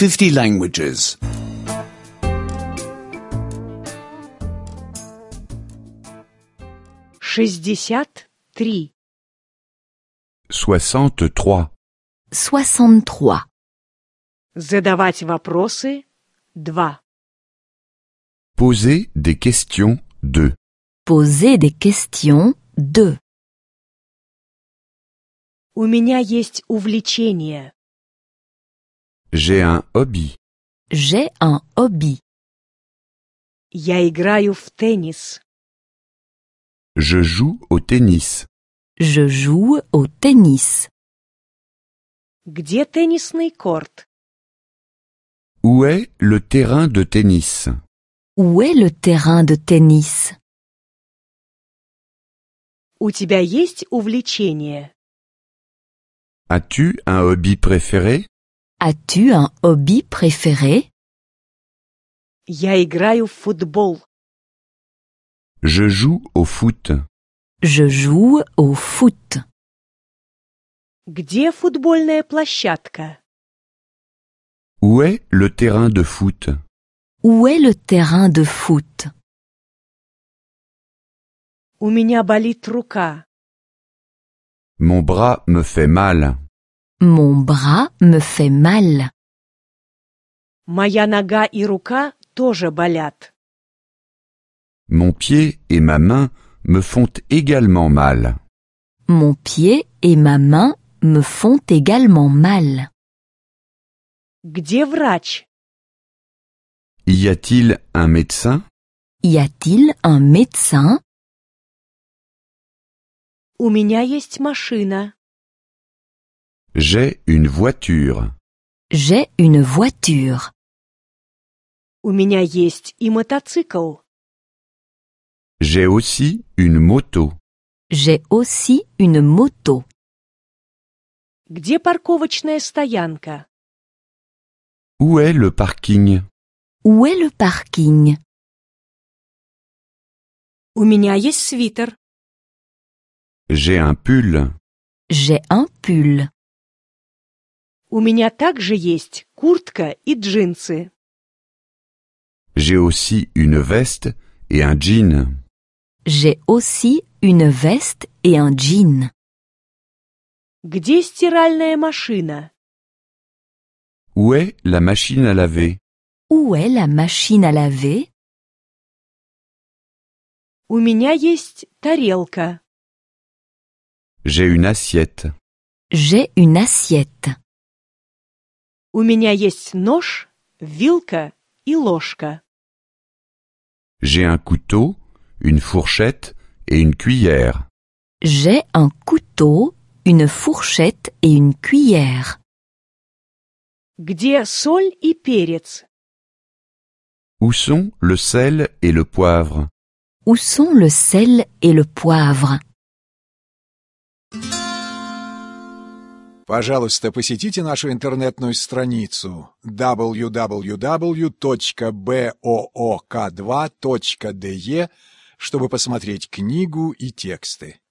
50 languages. 63. 63. 63. Задавать вопросы 2. Poser des questions 2. Poser des questions 2. У меня есть увлечение. J'ai un hobby. J'ai un hobby. Я играю в теннис. Je joue au tennis. Je joue au tennis. Где теннисный корт? Où est le terrain de tennis? Où est le terrain de tennis? У тебя есть увлечение? As-tu un hobby préféré? As-tu un hobby préféré? Я играю в футбол. Je joue au foot. Je joue au foot. Где футбольная площадка? Où est le terrain de foot? Où est le terrain de foot? У меня болит рука. Mon bras me fait mal. Mon bras me fait mal. Моя нога и рука тоже болят. Mon pied et ma main me font également mal. Mon pied et ma main me font également mal. Где врач? Y a-t-il un médecin? Y a-t-il un médecin? У меня есть машина. J'ai une voiture. J'ai une voiture. У меня есть и мотоцикл. J'ai aussi une moto. J'ai aussi une moto. Где парковочная стоянка? Où est le parking? Où est le parking? У меня есть свитер. J'ai un pull. J'ai un pull. У меня также есть куртка и джинсы. J'ai aussi une veste et un jean. J'ai aussi une veste et un jean. Где стиральная машина? Où est la machine à laver? Où est la machine à laver? У меня есть тарелка. J'ai une assiette. J'ai une assiette. У меня есть нож, вилка и ложка. J'ai un couteau, une fourchette et une cuillère. J'ai un couteau, une fourchette et une cuillère. Где соль и перец? Où sont le sel et le poivre? Où sont le sel et le poivre? Пожалуйста, посетите нашу интернетную страницу www.book2.de, чтобы посмотреть книгу и тексты.